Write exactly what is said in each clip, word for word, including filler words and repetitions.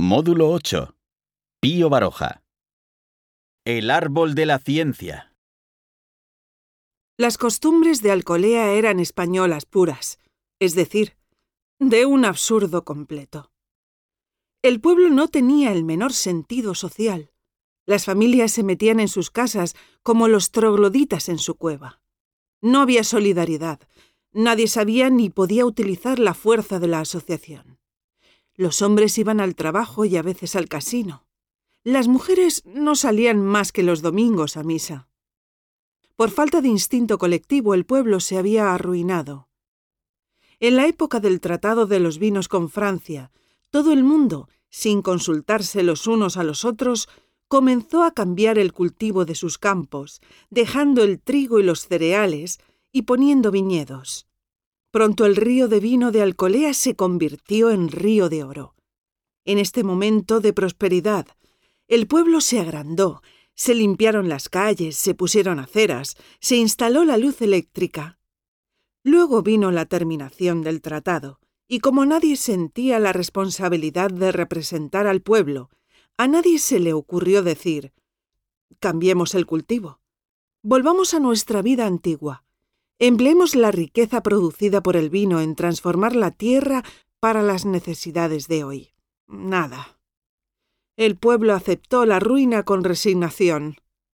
Módulo ocho. Pío Baroja. El árbol de la ciencia. Las costumbres de Alcolea eran españolas puras, es decir, de un absurdo completo. El pueblo no tenía el menor sentido social. Las familias se metían en sus casas como los trogloditas en su cueva. No había solidaridad. Nadie sabía ni podía utilizar la fuerza de la asociación. Los hombres iban al trabajo y a veces al casino. Las mujeres no salían más que los domingos a misa. Por falta de instinto colectivo, el pueblo se había arruinado. En la época del Tratado de los Vinos con Francia, todo el mundo, sin consultarse los unos a los otros, comenzó a cambiar el cultivo de sus campos, dejando el trigo y los cereales y poniendo viñedos. Pronto el río de vino de Alcolea se convirtió en río de oro. En este momento de prosperidad, el pueblo se agrandó, se limpiaron las calles, se pusieron aceras, se instaló la luz eléctrica. Luego vino la terminación del tratado, y como nadie sentía la responsabilidad de representar al pueblo, a nadie se le ocurrió decir: cambiemos el cultivo, volvamos a nuestra vida antigua, empleemos la riqueza producida por el vino en transformar la tierra para las necesidades de hoy. Nada. El pueblo aceptó la ruina con resignación.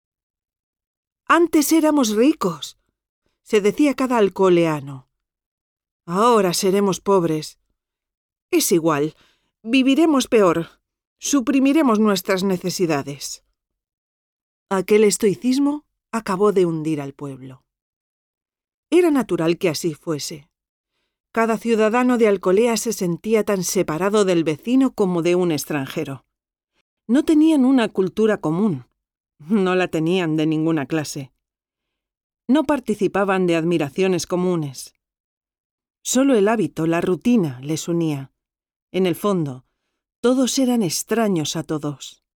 Antes éramos ricos, se decía cada alcoleano. Ahora seremos pobres. Es igual, viviremos peor, suprimiremos nuestras necesidades. Aquel estoicismo acabó de hundir al pueblo. Era natural que así fuese. Cada ciudadano de Alcolea se sentía tan separado del vecino como de un extranjero. No tenían una cultura común. No la tenían de ninguna clase. No participaban de admiraciones comunes. Solo el hábito, la rutina, les unía. En el fondo, todos eran extraños a todos.